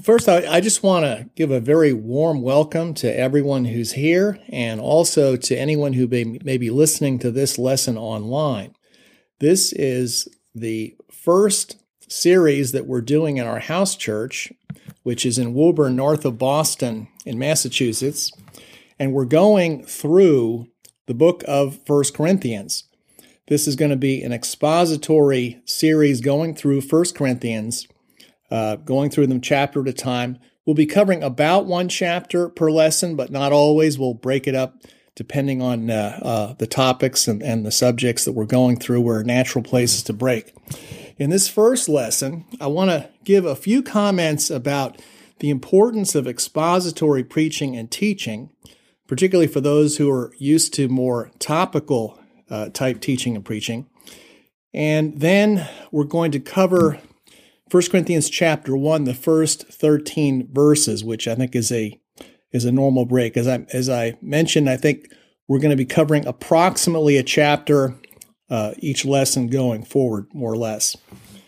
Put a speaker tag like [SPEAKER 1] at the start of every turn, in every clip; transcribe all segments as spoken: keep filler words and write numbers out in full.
[SPEAKER 1] First, I, I just want to give a very warm welcome to everyone who's here and also to anyone who may, may be listening to this lesson online. This is the first series that we're doing in our house church, which is in Woburn, north of Boston in Massachusetts, and we're going through the book of First Corinthians. This is going to be an expository series going through First Corinthians, uh, going through them chapter at a time. We'll be covering about one chapter per lesson, but not always. We'll break it up depending on uh, uh, the topics and, and the subjects that we're going through. We're natural places to break. In this first lesson, I want to give a few comments about the importance of expository preaching and teaching, particularly for those who are used to more topical uh, type teaching and preaching. And then we're going to cover First Corinthians chapter one, the first thirteen verses, which I think is a is a normal break. As I as I mentioned, I think we're going to be covering approximately a chapter uh, each lesson going forward, more or less.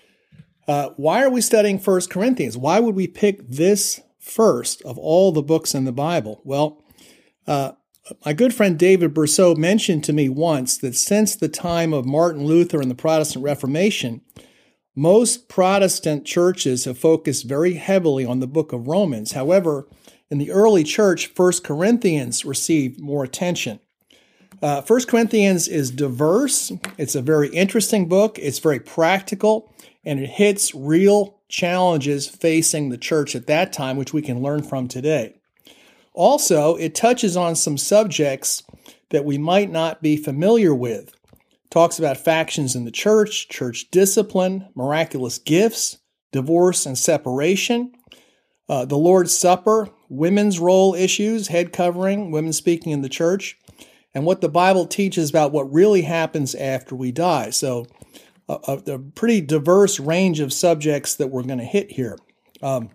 [SPEAKER 1] Uh, why are we studying First Corinthians? Why would we pick this first of all the books in the Bible? Well, uh, my good friend David Berceau mentioned to me once that since the time of Martin Luther and the Protestant Reformation, most Protestant churches have focused very heavily on the book of Romans. However, in the early church, First Corinthians received more attention. Uh, First Corinthians is diverse. It's a very interesting book. It's very practical, and it hits real challenges facing the church at that time, which we can learn from today. Also, it touches on some subjects that we might not be familiar with. It talks about factions in the church, church discipline, miraculous gifts, divorce and separation, uh, the Lord's Supper, women's role issues, head covering, women speaking in the church, and what the Bible teaches about what really happens after we die. So a, a pretty diverse range of subjects that we're going to hit here. Um,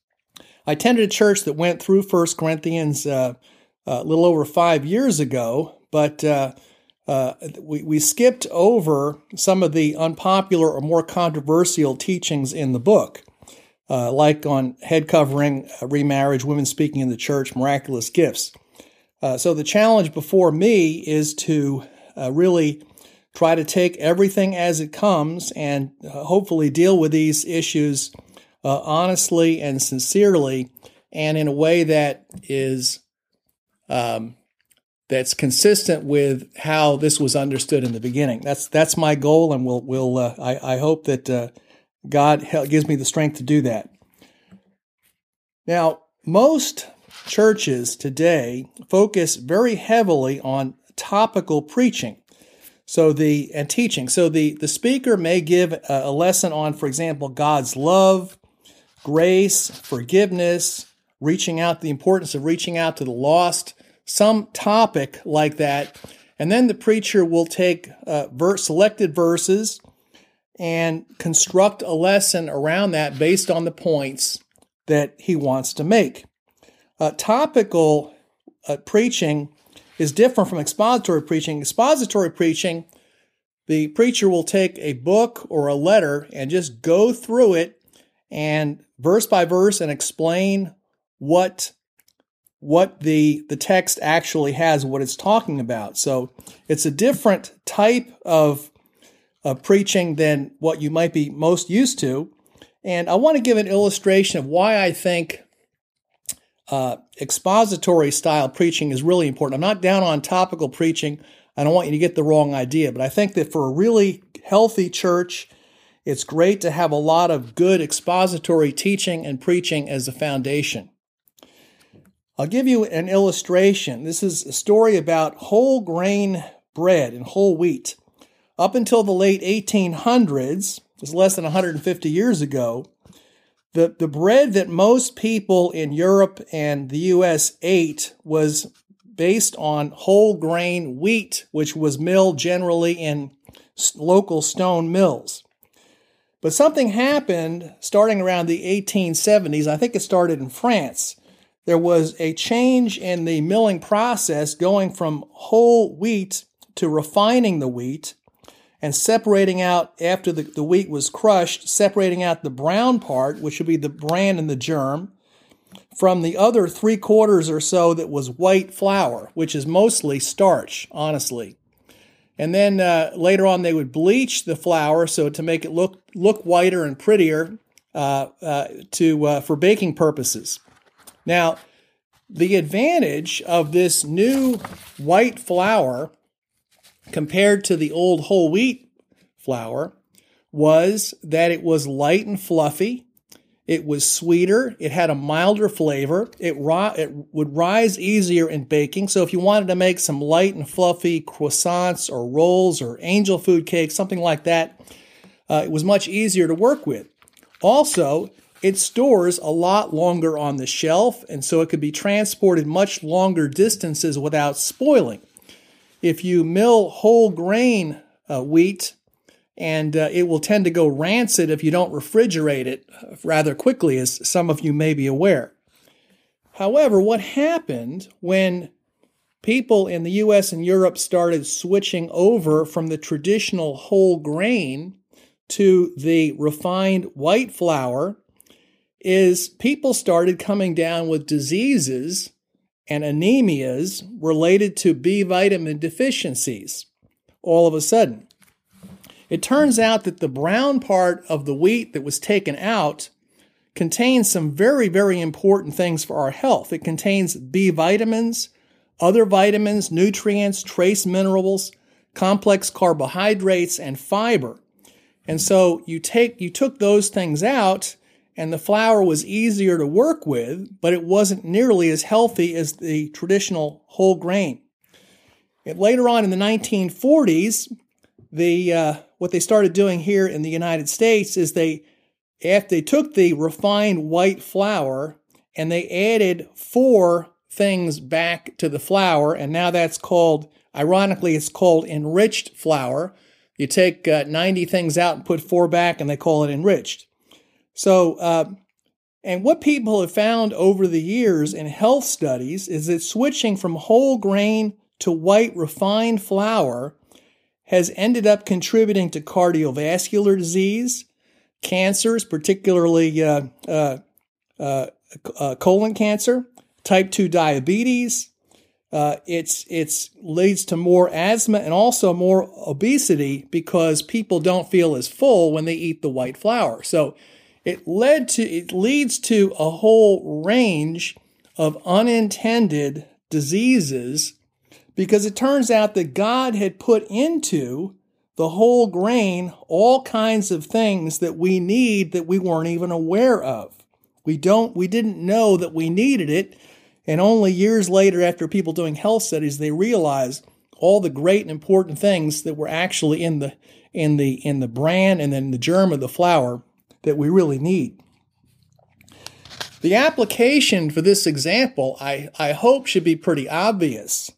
[SPEAKER 1] I attended a church that went through First Corinthians uh, a little over five years ago, but uh, uh, we, we skipped over some of the unpopular or more controversial teachings in the book, uh, like on head covering, uh, remarriage, women speaking in the church, miraculous gifts. Uh, so the challenge before me is to uh, really try to take everything as it comes and uh, hopefully deal with these issues uh, honestly and sincerely, and in a way that is um, that's consistent with how this was understood in the beginning. That's that's my goal, and we'll we'll uh, I, I hope that uh, God gives me the strength to do that. Now, most churches today focus very heavily on topical preaching. So the and teaching. So the, the speaker may give a, a lesson on, for example, God's love, grace, forgiveness, reaching out, the importance of reaching out to the lost, some topic like that. And then the preacher will take uh, verse, selected verses and construct a lesson around that based on the points that he wants to make. Uh, topical uh, preaching is different from expository preaching. Expository preaching, the preacher will take a book or a letter and just go through it and verse by verse and explain what what the the text actually has, what it's talking about. So it's a different type of, of preaching than what you might be most used to. And I want to give an illustration of why I think Uh, expository style preaching is really important. I'm not down on topical preaching. I don't want you to get the wrong idea, but I think that for a really healthy church, it's great to have a lot of good expository teaching and preaching as a foundation. I'll give you an illustration. This is a story about whole grain bread and whole wheat. Up until the late eighteen hundreds, it was less than one hundred fifty years ago, The, the bread that most people in Europe and the U S ate was based on whole grain wheat, which was milled generally in local stone mills. But something happened starting around the eighteen seventies. I think it started in France. There was a change in the milling process going from whole wheat to refining the wheat and separating out, after the, the wheat was crushed, separating out the brown part, which would be the bran and the germ, from the other three quarters or so that was white flour, which is mostly starch, honestly. And then uh, later on, they would bleach the flour so to make it look look whiter and prettier uh, uh, to uh, for baking purposes. Now, the advantage of this new white flour compared to the old whole wheat flour was that it was light and fluffy. It was sweeter. It had a milder flavor. It, ri- it would rise easier in baking. So if you wanted to make some light and fluffy croissants or rolls or angel food cakes, something like that, uh, it was much easier to work with. Also, it stores a lot longer on the shelf, and so it could be transported much longer distances without spoiling. If you mill whole grain uh, wheat, and uh, it will tend to go rancid if you don't refrigerate it rather quickly, as some of you may be aware. However, what happened when people in the U S and Europe started switching over from the traditional whole grain to the refined white flour is people started coming down with diseases and anemias related to B vitamin deficiencies all of a sudden. It turns out that the brown part of the wheat that was taken out contains some very, very important things for our health. It contains B vitamins, other vitamins, nutrients, trace minerals, complex carbohydrates, and fiber. And so you take you took those things out, and the flour was easier to work with, but it wasn't nearly as healthy as the traditional whole grain. And later on in the nineteen forties, the uh, what they started doing here in the United States is they, after they took the refined white flour and they added four things back to the flour, and now that's called, ironically, it's called enriched flour. You take uh, ninety things out and put four back, and they call it enriched. So, uh, and what people have found over the years in health studies is that switching from whole grain to white refined flour has ended up contributing to cardiovascular disease, cancers, particularly uh, uh, uh, uh, colon cancer, type two diabetes. Uh, it's it's leads to more asthma and also more obesity because people don't feel as full when they eat the white flour. So it led to it leads to a whole range of unintended diseases, because it turns out that God had put into the whole grain all kinds of things that we need that we weren't even aware of. We don't, we didn't know that we needed it, and only years later, after people doing health studies, they realized all the great and important things that were actually in the in the in the bran and then the germ of the flour that we really need. The application for this example, I, I hope, should be pretty obvious.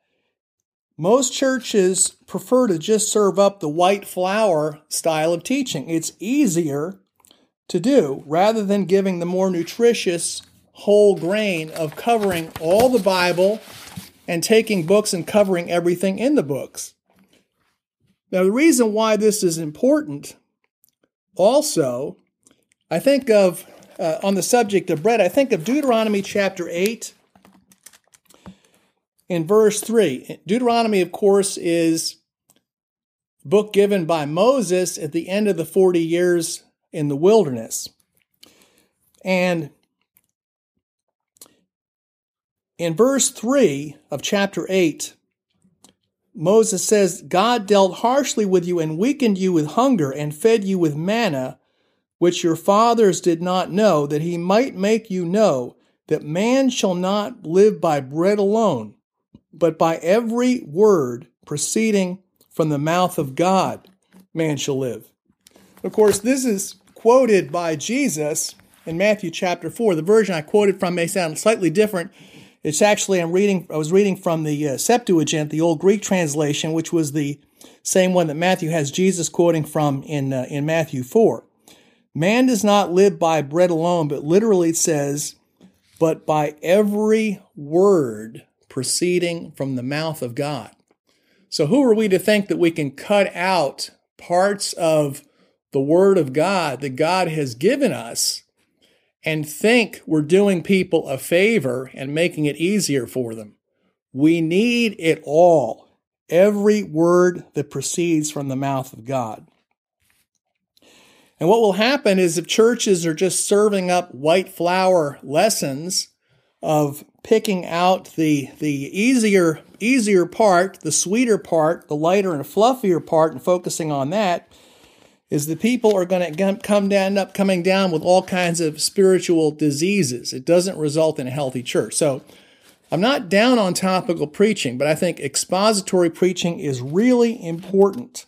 [SPEAKER 1] Most churches prefer to just serve up the white flour style of teaching. It's easier to do rather than giving the more nutritious whole grain of covering all the Bible and taking books and covering everything in the books. Now, the reason why this is important also, I think of, uh, on the subject of bread, I think of Deuteronomy chapter eight. In verse three, Deuteronomy, of course, is a book given by Moses at the end of the forty years in the wilderness. And in verse three of chapter eight, Moses says, God dealt harshly with you and weakened you with hunger and fed you with manna, which your fathers did not know, that he might make you know that man shall not live by bread alone, but by every word proceeding from the mouth of God, man shall live. Of course, this is quoted by Jesus in Matthew chapter four. The version I quoted from may sound slightly different. It's actually, I'm reading, I was reading from the uh, Septuagint, the old Greek translation, which was the same one that Matthew has Jesus quoting from in, uh, in Matthew four. Man does not live by bread alone, but literally it says, but by every word proceeding from the mouth of God. So who are we to think that we can cut out parts of the Word of God that God has given us and think we're doing people a favor and making it easier for them. We need it all, every word that proceeds from the mouth of God. And what will happen is if churches are just serving up white flower lessons of picking out the, the easier, easier part, the sweeter part, the lighter and fluffier part, and focusing on that, is the people are going to come down, up coming down with all kinds of spiritual diseases. It doesn't result in a healthy church. So I'm not down on topical preaching, but I think expository preaching is really important.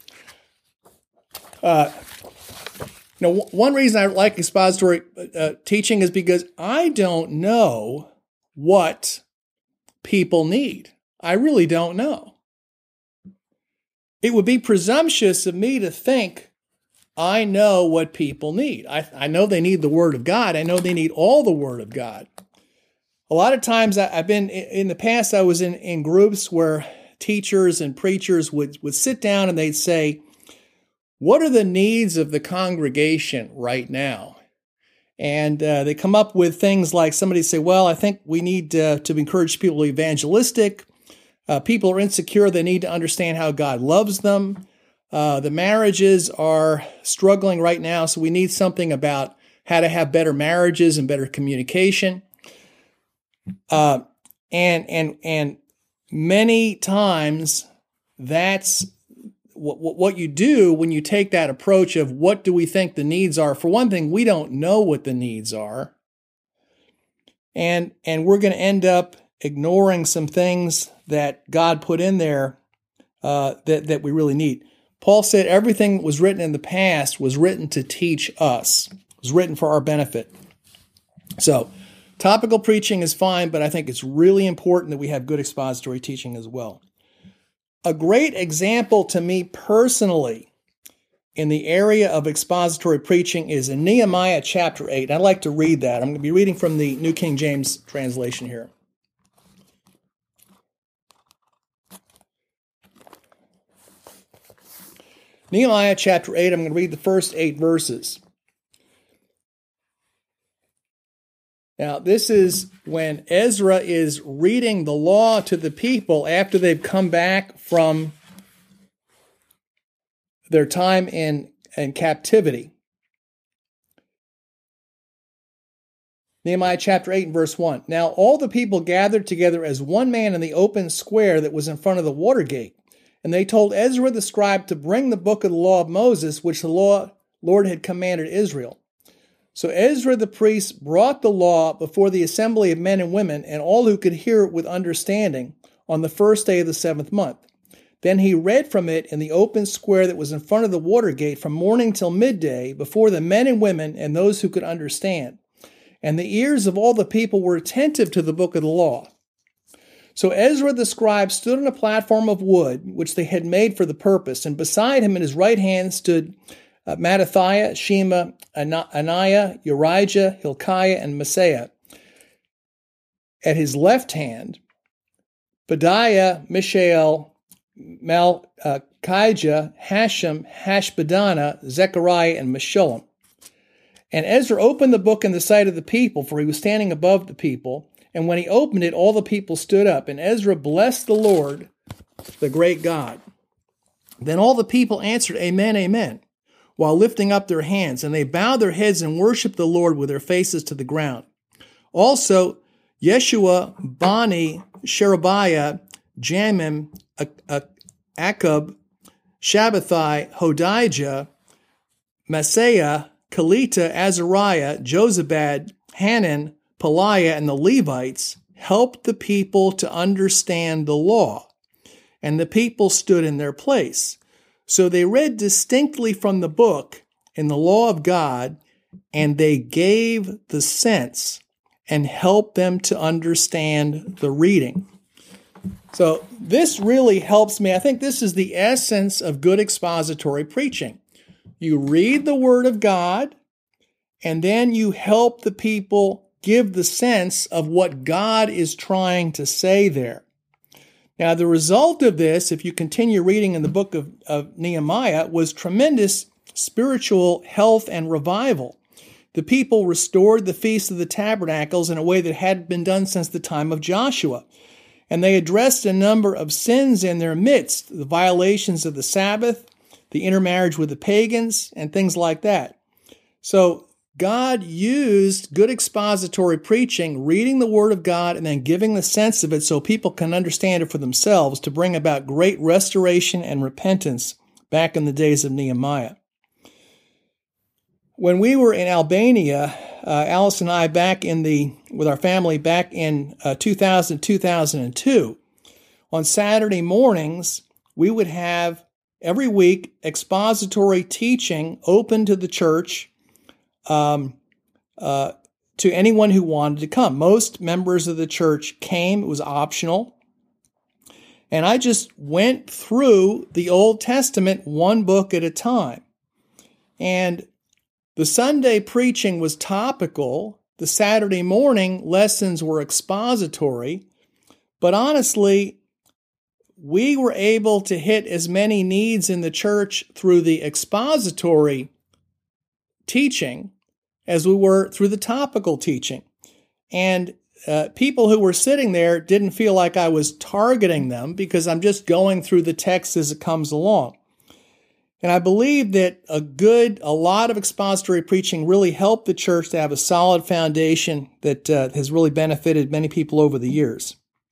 [SPEAKER 1] Uh, you know, one reason I like expository uh, teaching is because I don't know what people need. I really don't know. It would be presumptuous of me to think I know what people need. I, I know they need the Word of God. I know they need all the Word of God. A lot of times I, I've been, in the past, I was in, in groups where teachers and preachers would, would sit down and they'd say, what are the needs of the congregation right now? And uh, they come up with things like somebody say, well, I think we need uh, to encourage people to be evangelistic. Uh, people are insecure. They need to understand how God loves them. Uh, the marriages are struggling right now, so we need something about how to have better marriages and better communication. Uh, and and and many times that's what, what you do when you take that approach of what do we think the needs are. For one thing, we don't know what the needs are. And, and we're going to end up ignoring some things that God put in there uh, that, that we really need. Paul said everything that was written in the past was written to teach us. It was written for our benefit. So topical preaching is fine, but I think it's really important that we have good expository teaching as well. A great example to me personally in the area of expository preaching is in Nehemiah chapter eight. I'd like to read that. I'm going to be reading from the New King James translation here. Nehemiah chapter eight, I'm going to read the first eight verses. Now, this is when Ezra is reading the law to the people after they've come back from their time in, in captivity. Nehemiah chapter eight and verse one. Now all the people gathered together as one man in the open square that was in front of the water gate. And they told Ezra the scribe to bring the book of the law of Moses, which the Lord had commanded Israel. So Ezra the priest brought the law before the assembly of men and women and all who could hear it with understanding on the first day of the seventh month. Then he read from it in the open square that was in front of the water gate from morning till midday before the men and women and those who could understand. And the ears of all the people were attentive to the book of the law. So Ezra the scribe stood on a platform of wood, which they had made for the purpose, and beside him in his right hand stood uh, Mattathiah, Shema, Ananiah, Urijah, Hilkiah, and Maaseiah. At his left hand, Pedaiah, Mishael, Malchijah, Hashem, Hashbaddanah, Zechariah, and Meshullam. And Ezra opened the book in the sight of the people, for he was standing above the people. And when he opened it, all the people stood up. And Ezra blessed the Lord, the great God. Then all the people answered, Amen, Amen, while lifting up their hands. And they bowed their heads and worshiped the Lord with their faces to the ground. Also, Yeshua, Bani, Sherebiah, Jamim, Akub, Shabbathai, Hodijah, Maaseiah, Kelita, Azariah, Jozabad, Hanan, Peliah, and the Levites helped the people to understand the law, and the people stood in their place. So they read distinctly from the book in the law of God, and they gave the sense and helped them to understand the reading. So this really helps me. I think this is the essence of good expository preaching. You read the Word of God, and then you help the people give the sense of what God is trying to say there. Now, the result of this, if you continue reading in the book of, of Nehemiah, was tremendous spiritual health and revival. the people restored the Feast of the Tabernacles in a way that hadn't been done since the time of Joshua. And they addressed a number of sins in their midst, the violations of the Sabbath, the intermarriage with the pagans, and things like that. So God used good expository preaching, reading the Word of God, and then giving the sense of it so people can understand it for themselves to bring about great restoration and repentance back in the days of Nehemiah. When we were in Albania, uh, Alice and I back in the, with our family back in uh, two thousand, two thousand two, on Saturday mornings, we would have every week expository teaching open to the church um, uh, to anyone who wanted to come. Most members of the church came. It was optional. And I just went through the Old Testament one book at a time. And the Sunday preaching was topical. The Saturday morning lessons were expository. But honestly, we were able to hit as many needs in the church through the expository teaching as we were through the topical teaching. And uh, people who were sitting there didn't feel like I was targeting them because I'm just going through the text as it comes along. And I believe that a good, a lot of expository preaching really helped the church to have a solid foundation that uh, has really benefited many people over the years.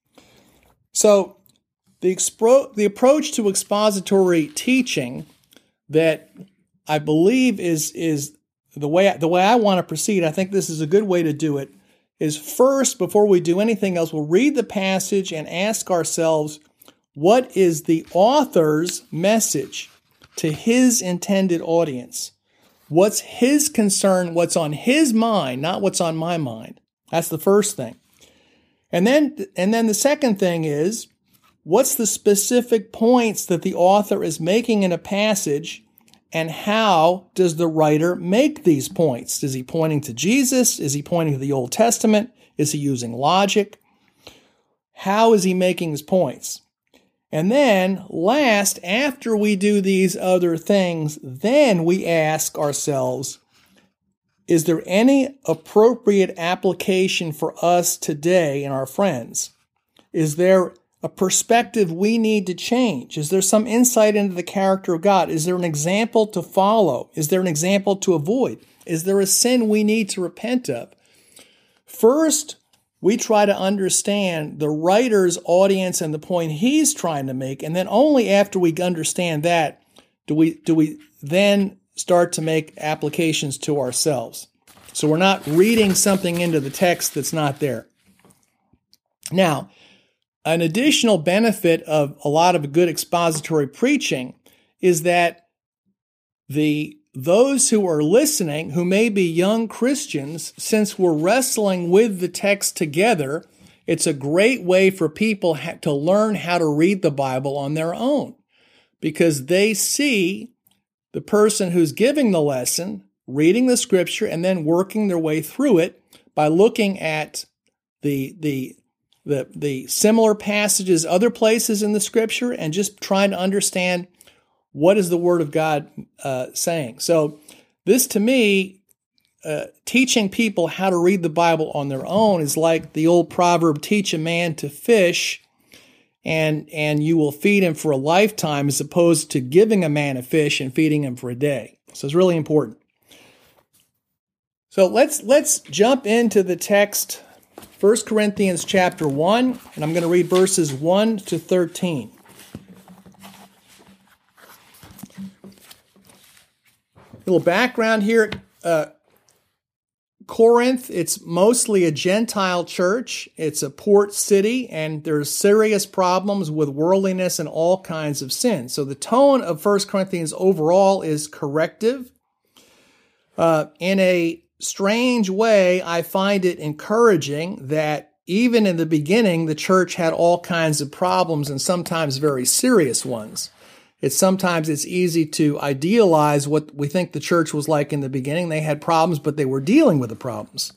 [SPEAKER 1] So the, expro- the approach to expository teaching that I believe is, is the way, I, the way I want to proceed, I think this is a good way to do it, is first, before we do anything else, we'll read the passage and ask ourselves, what is the author's message to his intended audience? What's his concern? What's on his mind, not what's on my mind? That's the first thing. And then, and then the second thing is, what's the specific points that the author is making in a passage, and how does the writer make these points? Is he pointing to Jesus? Is he pointing to the Old Testament? Is he using logic? How is he making his points? And then last, after we do these other things, then we ask ourselves, is there any appropriate application for us today and our friends? Is there a perspective we need to change? Is there some insight into the character of God? Is there an example to follow? Is there an example to avoid? Is there a sin we need to repent of? First, we try to understand the writer's audience and the point he's trying to make, and then only after we understand that do we do we then start to make applications to ourselves. So we're not reading something into the text that's not there. Now, an additional benefit of a lot of good expository preaching is that the those who are listening, who may be young Christians, since we're wrestling with the text together, it's a great way for people ha- to learn how to read the Bible on their own, because they see the person who's giving the lesson reading the scripture and then working their way through it by looking at the the the, the similar passages other places in the scripture and just trying to understand what is the Word of God uh, saying? So this, to me, uh, teaching people how to read the Bible on their own is like the old proverb, teach a man to fish, and, and you will feed him for a lifetime, as opposed to giving a man a fish and feeding him for a day. So it's really important. So let's, let's jump into the text, First Corinthians chapter one, and I'm going to read verses one to thirteen. A little background here. Uh, Corinth, it's mostly a Gentile church. It's a port city, and there's serious problems with worldliness and all kinds of sin. So the tone of First Corinthians overall is corrective. Uh, in a strange way, I find it encouraging that even in the beginning, the church had all kinds of problems, and sometimes very serious ones. It's sometimes it's easy to idealize what we think the church was like in the beginning. They had problems, but they were dealing with the problems.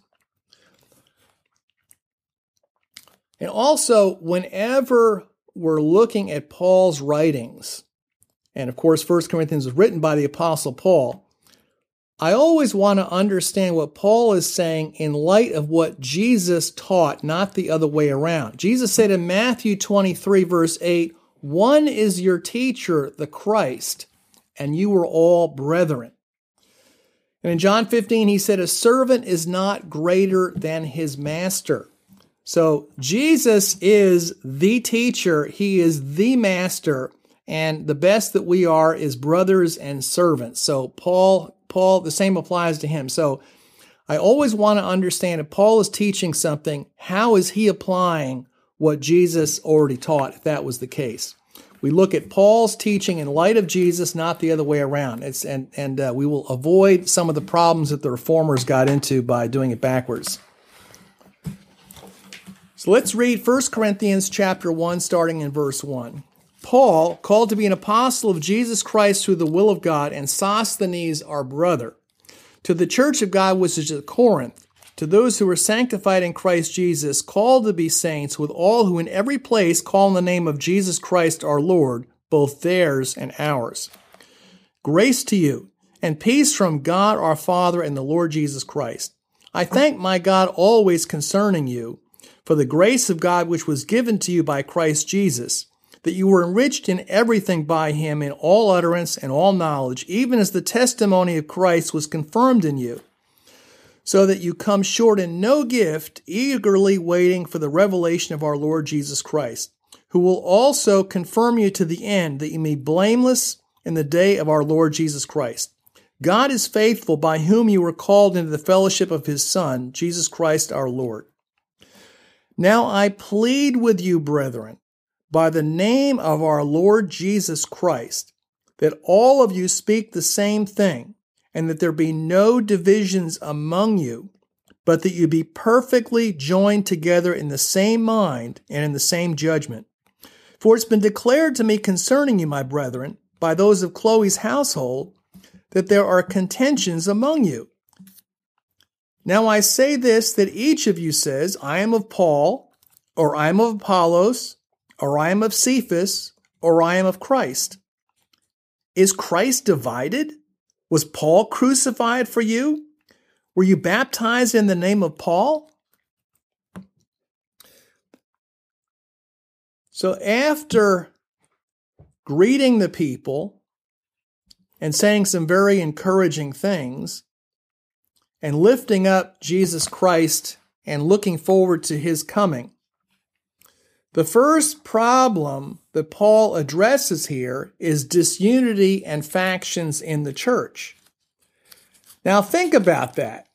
[SPEAKER 1] And also, whenever we're looking at Paul's writings, and of course, First Corinthians was written by the Apostle Paul, I always want to understand what Paul is saying in light of what Jesus taught, not the other way around. Jesus said in Matthew twenty-three, verse eight, "One is your teacher, the Christ, and you are all brethren." And in John fifteen, he said, "A servant is not greater than his master." So Jesus is the teacher. He is the master. And the best that we are is brothers and servants. So Paul, Paul, the same applies to him. So I always want to understand if Paul is teaching something, how is he applying what Jesus already taught, if that was the case? We look at Paul's teaching in light of Jesus, not the other way around. It's, and and uh, we will avoid some of the problems that the reformers got into by doing it backwards. So let's read First Corinthians chapter one, starting in verse one. Paul, called to be an apostle of Jesus Christ through the will of God, and Sosthenes, our brother, to the church of God which is at Corinth, to those who are sanctified in Christ Jesus, called to be saints, with all who in every place call on the name of Jesus Christ our Lord, both theirs and ours. Grace to you, and peace from God our Father and the Lord Jesus Christ. I thank my God always concerning you, for the grace of God which was given to you by Christ Jesus, that you were enriched in everything by him in all utterance and all knowledge, even as the testimony of Christ was confirmed in you, so that you come short in no gift, eagerly waiting for the revelation of our Lord Jesus Christ, who will also confirm you to the end, that you may be blameless in the day of our Lord Jesus Christ. God is faithful, by whom you were called into the fellowship of his Son, Jesus Christ our Lord. Now I plead with you, brethren, by the name of our Lord Jesus Christ, that all of you speak the same thing, and that there be no divisions among you, but that you be perfectly joined together in the same mind and in the same judgment. For it's been declared to me concerning you, my brethren, by those of Chloe's household, that there are contentions among you. Now I say this, that each of you says, I am of Paul, or I am of Apollos, or I am of Cephas, or I am of Christ. Is Christ divided? Was Paul crucified for you? Were you baptized in the name of Paul? So after greeting the people and saying some very encouraging things and lifting up Jesus Christ and looking forward to his coming, the first problem that Paul addresses here is disunity and factions in the church. Now think about that.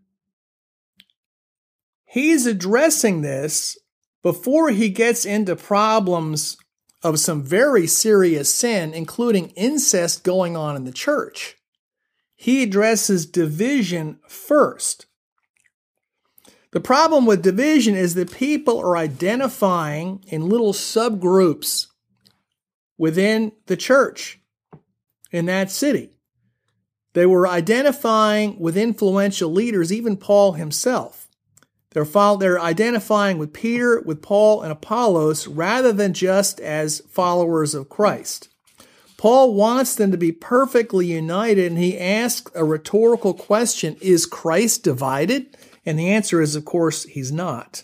[SPEAKER 1] He's addressing this before he gets into problems of some very serious sin, including incest going on in the church. He addresses division first. The problem with division is that people are identifying in little subgroups within the church in that city. They were identifying with influential leaders, even Paul himself. They're, follow, they're identifying with Peter, with Paul, and Apollos rather than just as followers of Christ. Paul wants them to be perfectly united, and he asks a rhetorical question, is Christ divided? And the answer is, of course, he's not.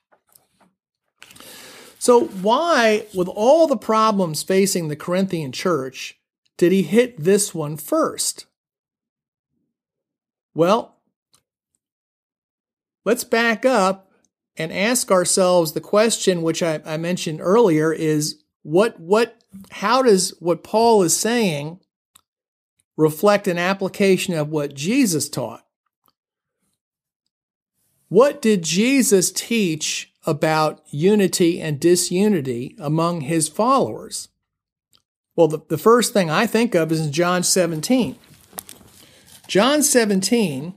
[SPEAKER 1] So why, with all the problems facing the Corinthian church, did he hit this one first? Well, let's back up and ask ourselves the question which I, I mentioned earlier is, what, what, how does what Paul is saying reflect an application of what Jesus taught? What did Jesus teach about unity and disunity among his followers? Well, the, the first thing I think of is in John seventeen. John seventeen,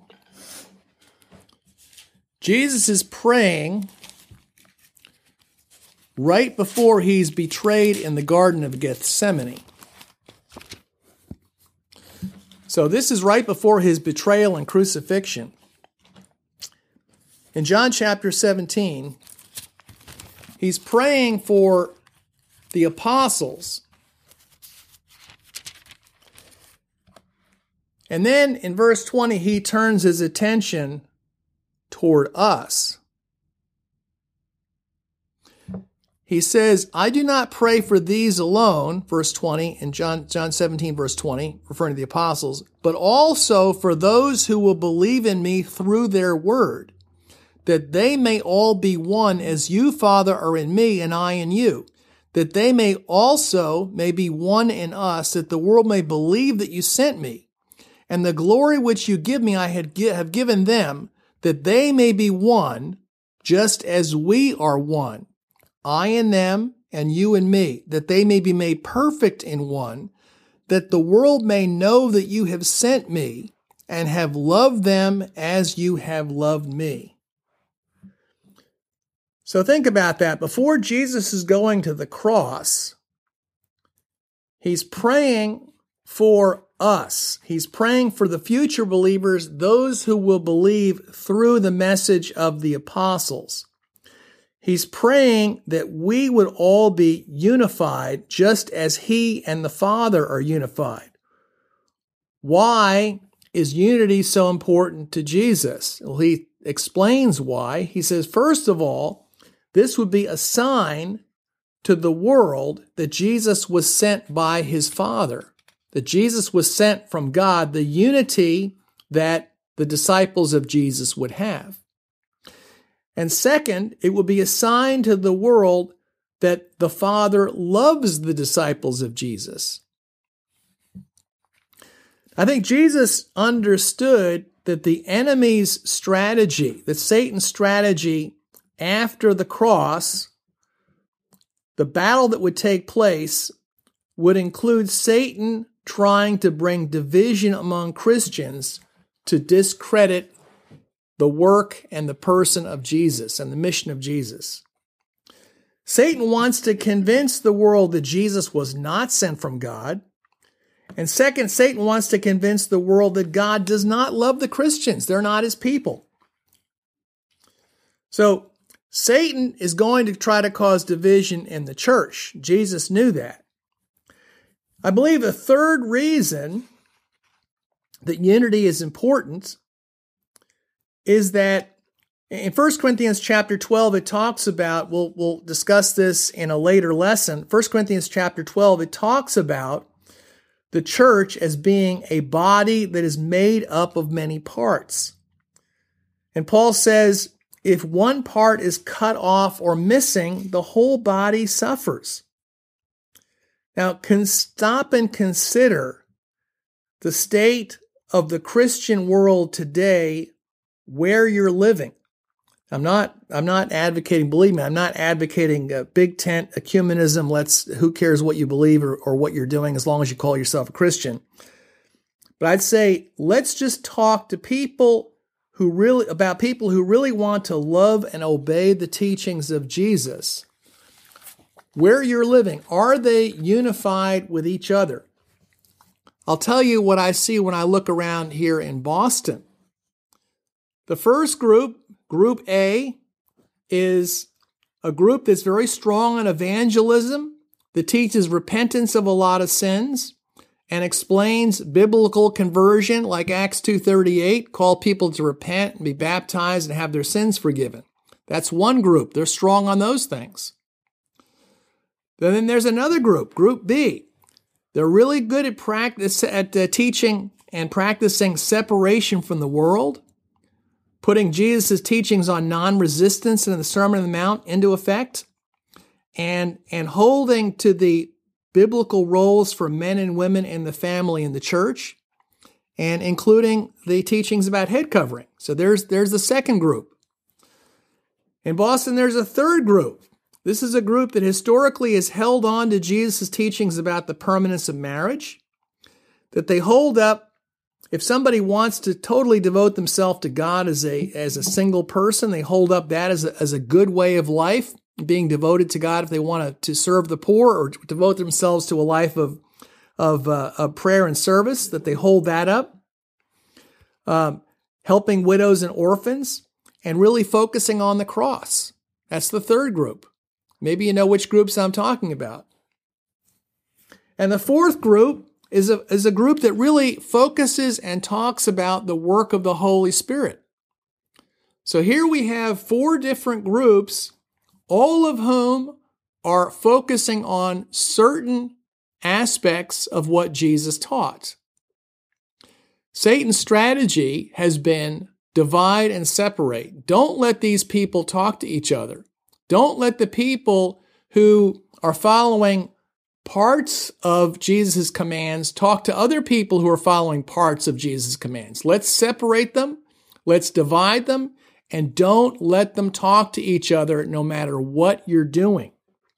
[SPEAKER 1] Jesus is praying right before he's betrayed in the Garden of Gethsemane. So this is right before his betrayal and crucifixion. In John chapter seventeen, he's praying for the apostles. And then in verse twenty, he turns his attention toward us. He says, I do not pray for these alone, verse twenty, in John, John seventeen, verse twenty, referring to the apostles, but also for those who will believe in me through their word, that they may all be one as you, Father, are in me and I in you, that they may also may be one in us, that the world may believe that you sent me. And the glory which you give me I have given them, that they may be one, just as we are one, I in them and you in me, that they may be made perfect in one, that the world may know that you have sent me and have loved them as you have loved me. So think about that. Before Jesus is going to the cross, he's praying for us. He's praying for the future believers, those who will believe through the message of the apostles. He's praying that we would all be unified just as he and the Father are unified. Why is unity so important to Jesus? Well, he explains why. He says, first of all, this would be a sign to the world that Jesus was sent by his Father, that Jesus was sent from God, the unity that the disciples of Jesus would have. And second, it will be a sign to the world that the Father loves the disciples of Jesus. I think Jesus understood that the enemy's strategy, that Satan's strategy after the cross, the battle that would take place, would include Satan trying to bring division among Christians to discredit the work and the person of Jesus and the mission of Jesus. Satan wants to convince the world that Jesus was not sent from God. And second, Satan wants to convince the world that God does not love the Christians. They're not his people. So Satan is going to try to cause division in the church. Jesus knew that. I believe the third reason that unity is important is that in First Corinthians chapter twelve, it talks about, we'll, we'll discuss this in a later lesson. First Corinthians chapter twelve, it talks about the church as being a body that is made up of many parts. And Paul says, if one part is cut off or missing, the whole body suffers. Now, can stop and consider the state of the Christian world today where you're living. I'm not, I'm not advocating, believe me, I'm not advocating a big tent ecumenism. Let's, who cares what you believe or, or what you're doing as long as you call yourself a Christian. But I'd say, let's just talk to people who really, about people who really want to love and obey the teachings of Jesus. Where you're living, are they unified with each other? I'll tell you what I see when I look around here in Boston. The first group, Group A, is a group that's very strong on evangelism, that teaches repentance of a lot of sins, and explains biblical conversion like Acts two thirty-eight, call people to repent and be baptized and have their sins forgiven. That's one group. They're strong on those things. Then there's another group, Group B. They're really good at practice at uh, teaching and practicing separation from the world, putting Jesus' teachings on non-resistance and the Sermon on the Mount into effect, and, and holding to the biblical roles for men and women in the family and the church, and including the teachings about head covering. So there's, there's the second group. In Boston, there's a third group. This is a group that historically has held on to Jesus' teachings about the permanence of marriage, that they hold up. If somebody wants to totally devote themselves to God as a, as a single person, they hold up that as a, as a good way of life, being devoted to God if they want to, to serve the poor or devote themselves to a life of, of, uh, of prayer and service, that they hold that up. Um, helping widows and orphans, and really focusing on the cross. That's the third group. Maybe you know which groups I'm talking about. And the fourth group is a, is a group that really focuses and talks about the work of the Holy Spirit. So here we have four different groups, all of whom are focusing on certain aspects of what Jesus taught. Satan's strategy has been divide and separate. Don't let these people talk to each other. Don't let the people who are following parts of Jesus' commands talk to other people who are following parts of Jesus' commands. Let's separate them. Let's divide them. And don't let them talk to each other no matter what you're doing.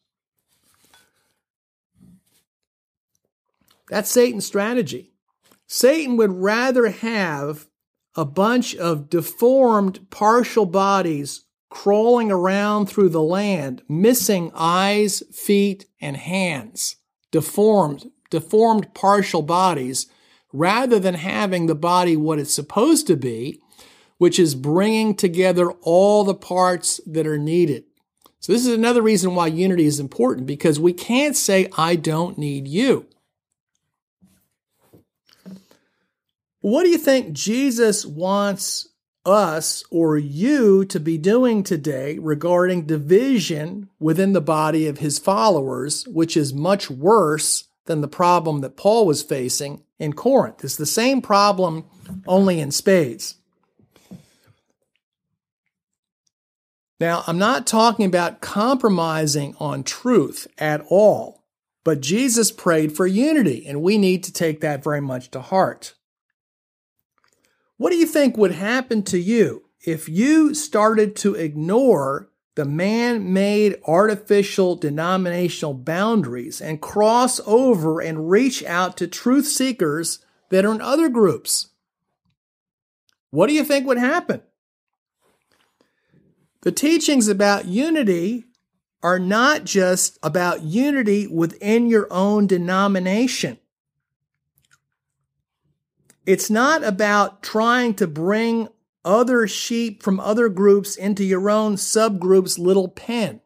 [SPEAKER 1] That's Satan's strategy. Satan would rather have a bunch of deformed partial bodies crawling around through the land, missing eyes, feet, and hands, deformed, deformed partial bodies, rather than having the body what it's supposed to be, which is bringing together all the parts that are needed. So this is another reason why unity is important, because we can't say, I don't need you. What do you think Jesus wants us or you to be doing today regarding division within the body of his followers, which is much worse than the problem that Paul was facing in Corinth? It's the same problem, only in spades. Now, I'm not talking about compromising on truth at all, but Jesus prayed for unity, and we need to take that very much to heart. What do you think would happen to you if you started to ignore the man-made artificial denominational boundaries and cross over and reach out to truth seekers that are in other groups? What do you think would happen? The teachings about unity are not just about unity within your own denomination. It's not about trying to bring other sheep from other groups into your own subgroup's little pen.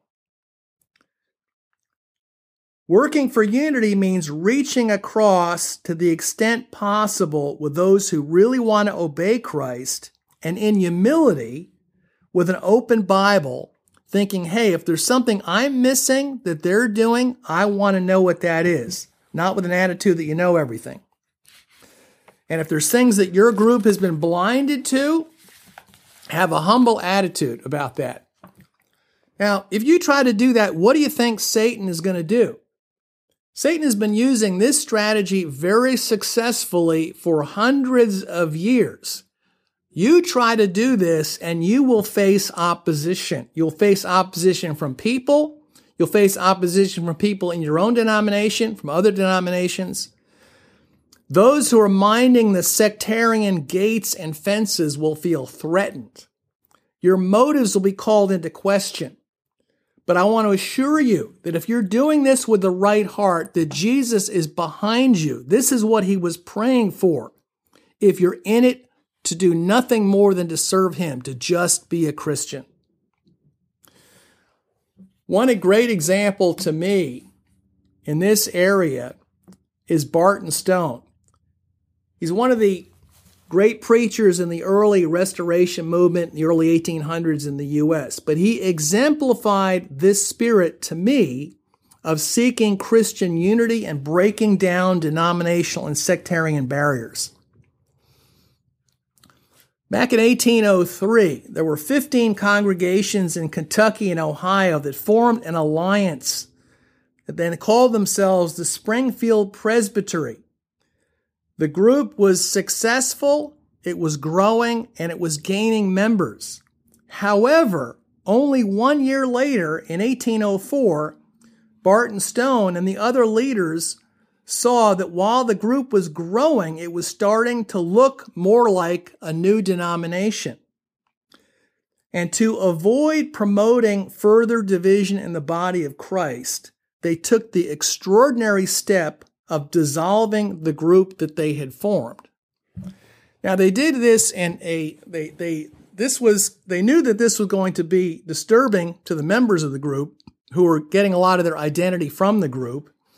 [SPEAKER 1] Working for unity means reaching across to the extent possible with those who really want to obey Christ, and in humility, with an open Bible, thinking, hey, if there's something I'm missing that they're doing, I want to know what that is. Not with an attitude that you know everything. And if there's things that your group has been blinded to, have a humble attitude about that. Now, if you try to do that, what do you think Satan is going to do? Satan has been using this strategy very successfully for hundreds of years. You try to do this and you will face opposition. You'll face opposition from people. You'll face opposition from people in your own denomination, from other denominations. Those who are minding the sectarian gates and fences will feel threatened. Your motives will be called into question. But I want to assure you that if you're doing this with the right heart, that Jesus is behind you. This is what he was praying for. If you're in it to do nothing more than to serve him, to just be a Christian. One great example to me in this area is Barton Stone. He's one of the great preachers in the early Restoration movement in the early eighteen hundreds in the U S, but he exemplified this spirit to me of seeking Christian unity and breaking down denominational and sectarian barriers. Back in eighteen oh three, there were fifteen congregations in Kentucky and Ohio that formed an alliance that then called themselves the Springfield Presbytery. The group was successful, it was growing, and it was gaining members. However, only one year later, in eighteen oh four, Barton Stone and the other leaders saw that while the group was growing, it was starting to look more like a new denomination. And to avoid promoting further division in the body of Christ, they took the extraordinary step of dissolving the group that they had formed. Now they did this in a they they this was they knew that this was going to be disturbing to the members of the group who were getting a lot of their identity from the group.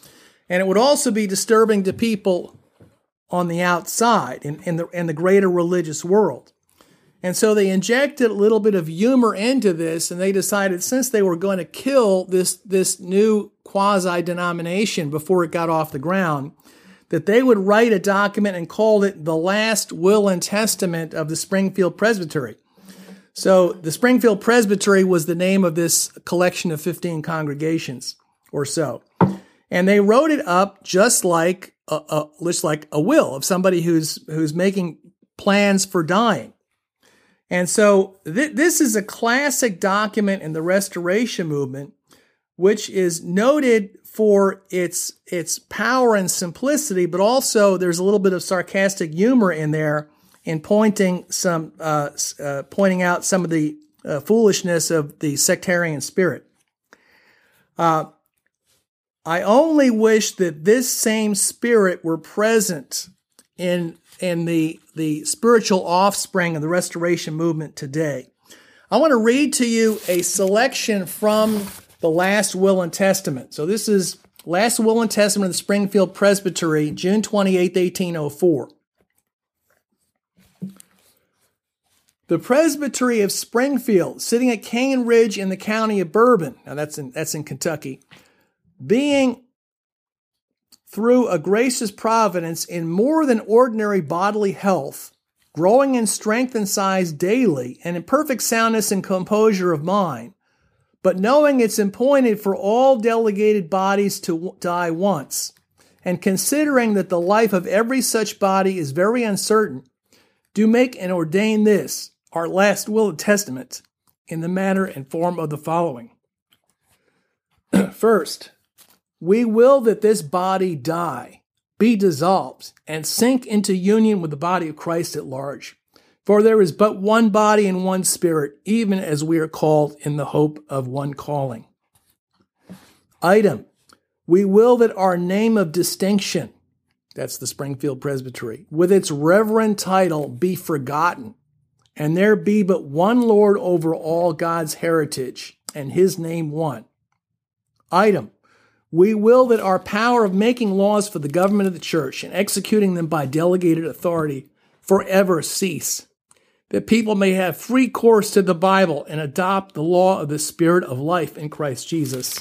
[SPEAKER 1] And it would also be disturbing to people on the outside in, in, the, in the greater religious world. And so they injected a little bit of humor into this, and they decided since they were going to kill this, this new quasi-denomination before it got off the ground, that they would write a document and call it the last will and testament of the Springfield Presbytery. So the Springfield Presbytery was the name of this collection of fifteen congregations or so. And they wrote it up just like a, a, just like a will of somebody who's, who's making plans for dying. And so th- this is a classic document in the Restoration movement, which is noted for its its power and simplicity, but also there's a little bit of sarcastic humor in there in pointing some uh, uh, pointing out some of the uh, foolishness of the sectarian spirit. Uh, I only wish that this same spirit were present in in the the spiritual offspring of the Restoration movement today. I want to read to you a selection from the Last Will and Testament. So this is Last Will and Testament of the Springfield Presbytery, June twenty-eighth, eighteen oh four. The Presbytery of Springfield, sitting at Canyon Ridge in the county of Bourbon, now that's in, that's in Kentucky, being through a gracious providence in more than ordinary bodily health, growing in strength and size daily, and in perfect soundness and composure of mind, but knowing it's appointed for all delegated bodies to die once, and considering that the life of every such body is very uncertain, do make and ordain this, our last will and testament, in the manner and form of the following. First, we will that this body die, be dissolved, and sink into union with the body of Christ at large. For there is but one body and one spirit, even as we are called in the hope of one calling. Item, we will that our name of distinction, that's the Springfield Presbytery, with its reverend title be forgotten, and there be but one Lord over all God's heritage, and his name one. Item, we will that our power of making laws for the government of the church and executing them by delegated authority forever cease, that people may have free course to the Bible and adopt the law of the Spirit of life in Christ Jesus.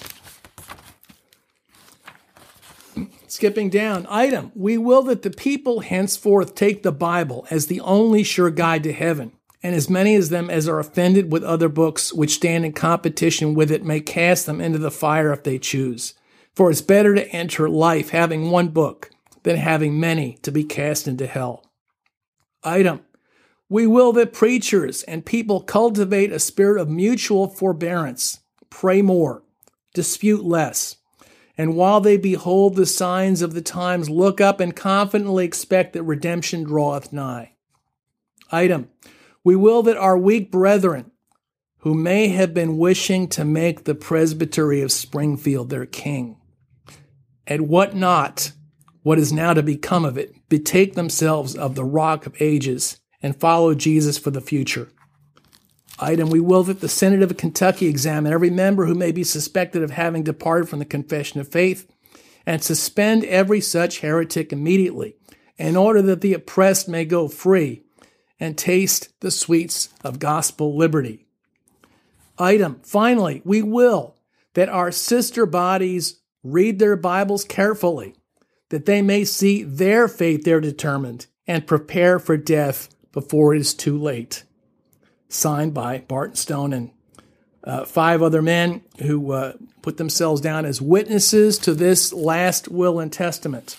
[SPEAKER 1] Skipping down, item, we will that the people henceforth take the Bible as the only sure guide to heaven, and as many of them as are offended with other books which stand in competition with it may cast them into the fire if they choose. For it's better to enter life having one book than having many to be cast into hell. Item, we will that preachers and people cultivate a spirit of mutual forbearance, pray more, dispute less, and while they behold the signs of the times, look up and confidently expect that redemption draweth nigh. Item, we will that our weak brethren, who may have been wishing to make the Presbytery of Springfield their king, and what not, what is now to become of it, betake themselves of the Rock of Ages and follow Jesus for the future. Item, we will that the Senate of Kentucky examine every member who may be suspected of having departed from the confession of faith and suspend every such heretic immediately, in order that the oppressed may go free and taste the sweets of gospel liberty. Item, finally, we will that our sister bodies read their Bibles carefully, that they may see their fate there determined and prepare for death before it is too late. Signed by Barton Stone and uh, five other men who uh, put themselves down as witnesses to this last will and testament.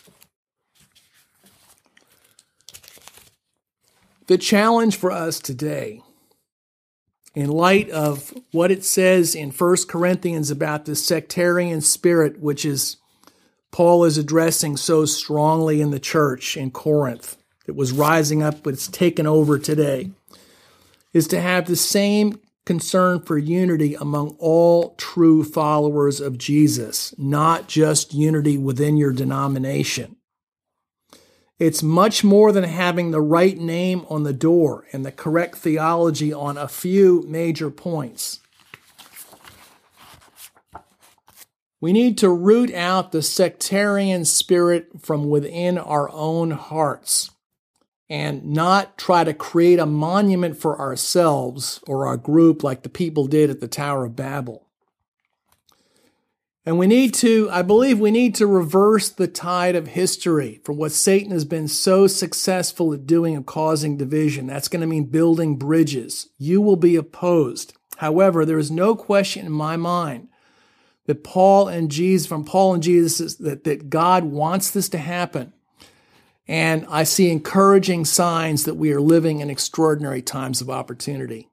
[SPEAKER 1] The challenge for us today, in light of what it says in First Corinthians about the sectarian spirit, which is Paul is addressing so strongly in the church in Corinth, that was rising up, but it's taken over today, is to have the same concern for unity among all true followers of Jesus, not just unity within your denomination. It's much more than having the right name on the door and the correct theology on a few major points. We need to root out the sectarian spirit from within our own hearts and not try to create a monument for ourselves or our group like the people did at the Tower of Babel. And we need to, I believe we need to reverse the tide of history from what Satan has been so successful at doing of causing division. That's going to mean building bridges. You will be opposed. However, there is no question in my mind that Paul and Jesus, from Paul and Jesus, that, that God wants this to happen. And I see encouraging signs that we are living in extraordinary times of opportunity.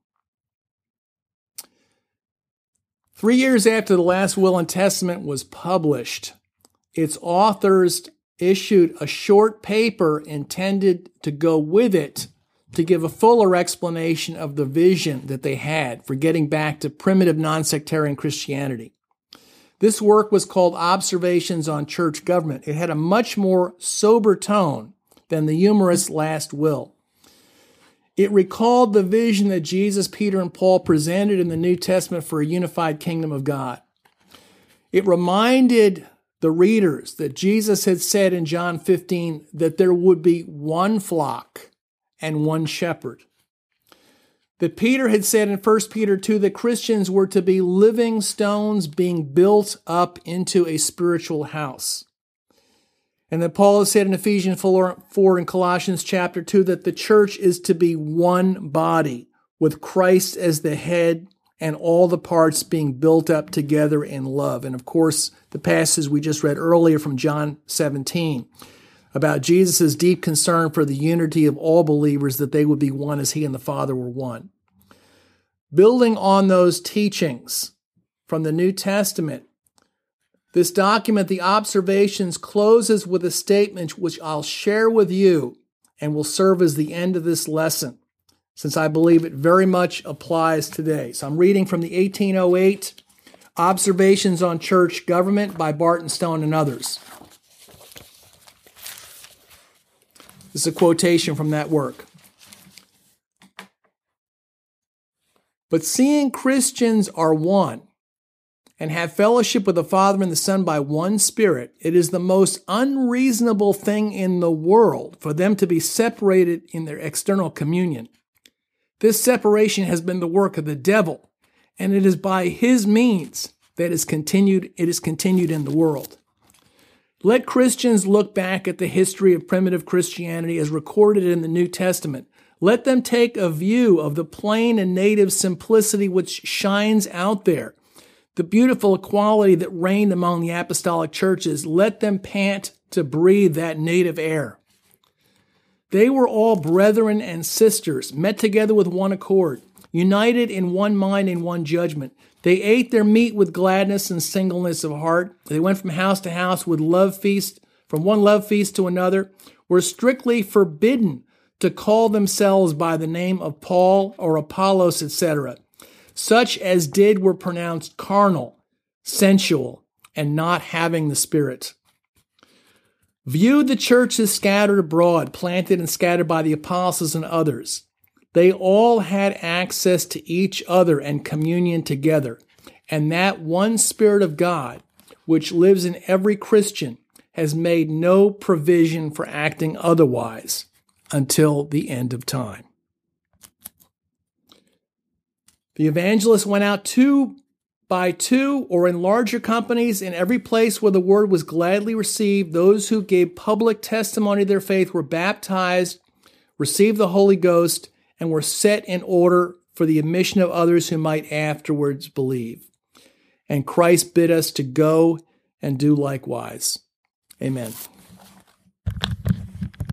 [SPEAKER 1] Three years after the last will and testament was published, its authors issued a short paper intended to go with it to give a fuller explanation of the vision that they had for getting back to primitive non-sectarian Christianity. This work was called Observations on Church Government. It had a much more sober tone than the humorous Last Will. It recalled the vision that Jesus, Peter, and Paul presented in the New Testament for a unified kingdom of God. It reminded the readers that Jesus had said in John fifteen that there would be one flock and one shepherd. That Peter had said in First Peter two that Christians were to be living stones being built up into a spiritual house. And that Paul has said in Ephesians four and Colossians chapter two that the church is to be one body with Christ as the head and all the parts being built up together in love. And of course, the passage we just read earlier from John seventeen about Jesus' deep concern for the unity of all believers, that they would be one as he and the Father were one. Building on those teachings from the New Testament, this document, The Observations, closes with a statement which I'll share with you and will serve as the end of this lesson, since I believe it very much applies today. So I'm reading from the eighteen oh eight Observations on Church Government by Barton Stone and others. This is a quotation from that work. But seeing Christians are one, and have fellowship with the Father and the Son by one Spirit, it is the most unreasonable thing in the world for them to be separated in their external communion. This separation has been the work of the devil, and it is by his means that is continued, it is continued in the world. Let Christians look back at the history of primitive Christianity as recorded in the New Testament. Let them take a view of the plain and native simplicity which shines out there, the beautiful equality that reigned among the apostolic churches. Let them pant to breathe that native air. They were all brethren and sisters, met together with one accord, united in one mind and one judgment. They ate their meat with gladness and singleness of heart. They went from house to house with love feast, from one love feast to another, were strictly forbidden to call themselves by the name of Paul or Apollos, et cetera. Such as did were pronounced carnal, sensual, and not having the Spirit. View the churches scattered abroad, planted and scattered by the apostles and others. They all had access to each other and communion together. And that one Spirit of God, which lives in every Christian, has made no provision for acting otherwise until the end of time. The evangelists went out two by two or in larger companies in every place where the word was gladly received. Those who gave public testimony of their faith were baptized, received the Holy Ghost, and were set in order for the admission of others who might afterwards believe. And Christ bid us to go and do likewise. Amen.